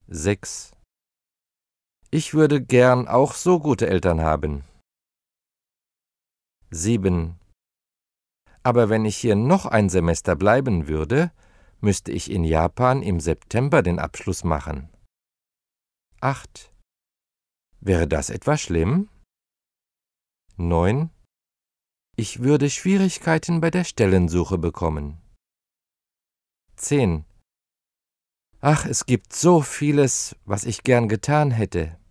6. Ich würde gern auch so gute Eltern haben. 7. Aber wenn ich hier noch ein Semester bleiben würde, müsste ich in Japan im September den Abschluss machen. 8. Wäre das etwa schlimm? 9. Ich würde Schwierigkeiten bei der Stellensuche bekommen. 10. Ach, es gibt so vieles, was ich gern getan hätte.